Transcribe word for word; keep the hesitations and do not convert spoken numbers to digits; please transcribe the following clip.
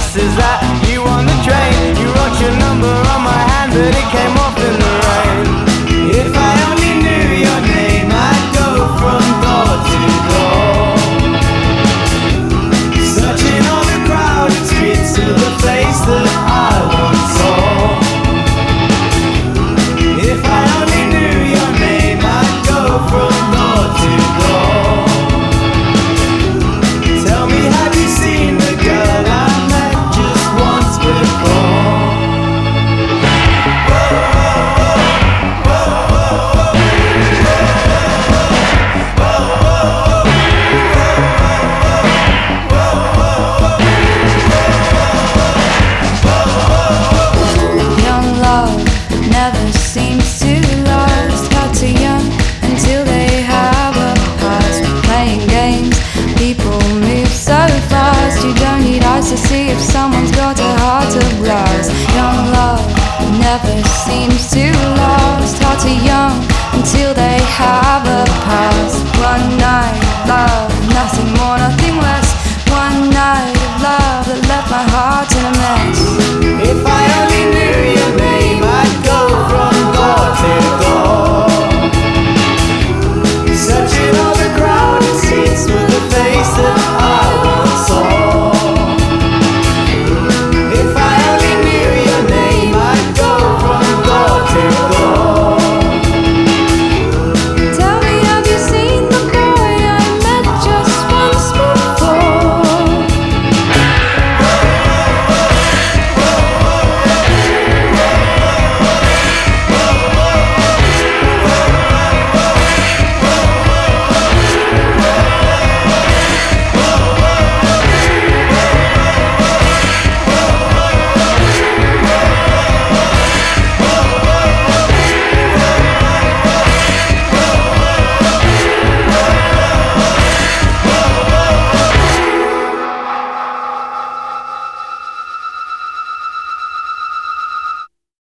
guess is that you on the train. You wrote your number on my hand, but it came off in the rain. If I only knew your name, I'd go from door to door, searching all the crowded streets to the place that I once saw. If I only knew your name, I'd go from door to door. Tell me, have you seen the girl I met just once before? Young love never seems to last. Got too young until they have a past. Playing games, people move so fast. You don't need eyes to see if someone's got a heart of glass. Young love never seems to last. Got too young